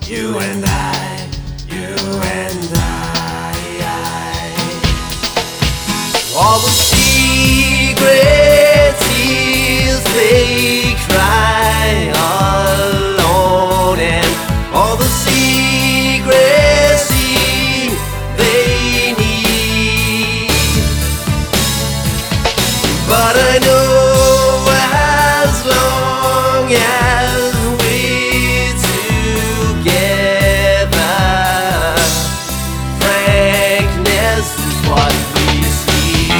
You and I, you and I. All the secret tears they cry alone, and all the secrecy they need. But I know as long as we're together, frankness is what we seek.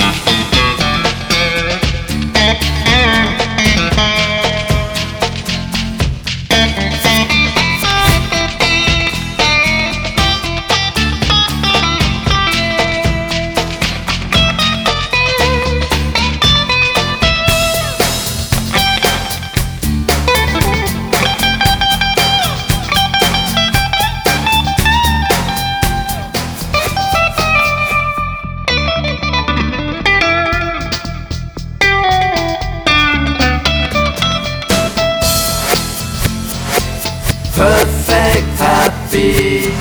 Perfect happy,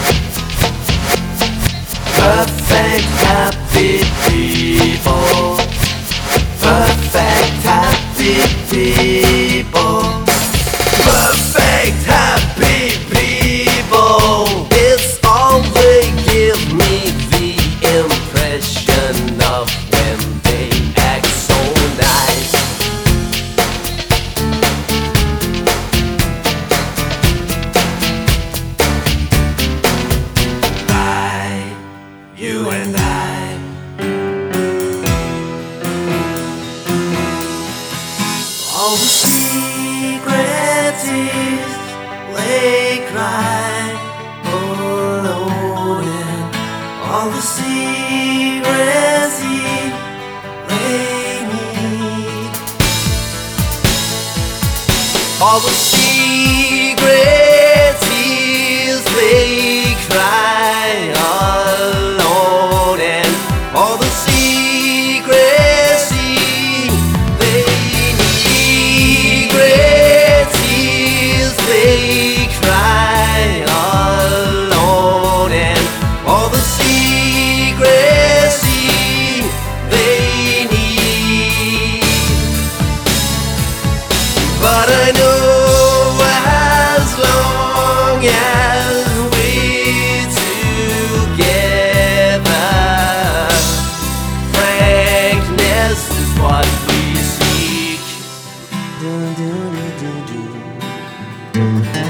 perfect happy people, perfect happy people, perfect happy people. It's all they give me the impression of when they act so nice. You and I. All the secret tears they cry alone, and all the secrecy they need. All the secret tears they cry alone, and all the secrecy they need. Secret tears they cry alone, and all the secrecy they need. But I know as long as we're together, frankness is what we seek.